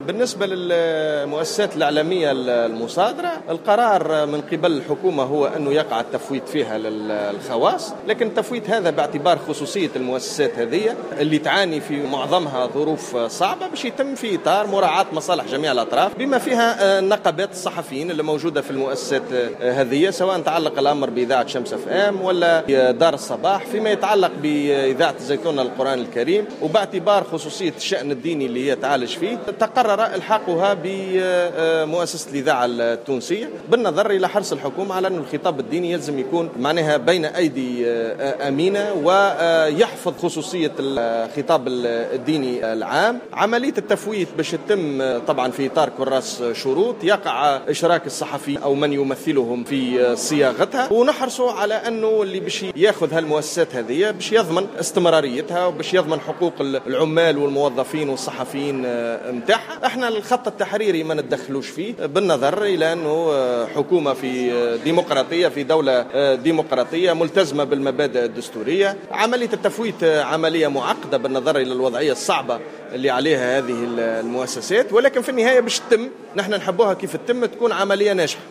بالنسبة للمؤسسات الإعلامية المصادرة، القرار من قبل الحكومة هو أنه يقع التفويت فيها للخواص، لكن التفويت هذا باعتبار خصوصية المؤسسات هذه اللي تعاني في معظمها ظروف صعبة باش يتم في إطار مراعاة مصالح جميع الأطراف، بما فيها نقابات الصحفيين اللي موجودة في المؤسسات هذه، سواء تعلق الأمر بإذاعة شمس اف ام ولا دار الصباح، فيما يتعلق بإذاعة الزيتون القرآن الكريم. وباعتبار خصوصية الشأن الديني اللي هي تعالج فيه، تقرر إلحاقها بمؤسسة الإذاعة التونسية، بالنظر إلى حرص الحكومة على أن الخطاب الديني يلزم يكون معناها بين أيدي أمينة ويحفظ خصوصية الخطاب الديني العام. عملية التفويت باش تتم طبعا في إطار كراس شروط، يقع إشراك الصحفي أو من يمثلهم في صياغتها، ونحرصوا على أنه اللي باش ياخذ هالمؤسسات هذه باش يضمن استمراريتها وباش يضمن حقوق العمال والموظفين والصحفيين متاعها. احنا الخط التحريري ما ندخلوش فيه، بالنظر إلى أنه حكومة في ديمقراطية، في دولة ديمقراطية ملتزمة بالمبادئ الدستورية. عملية التفويت عملية معقدة بالنظر إلى الوضعية الصعبة اللي عليها هذه المؤسسات، ولكن في النهاية باش تتم، نحن نحبوها كيف تتم، تكون عملية ناجحة.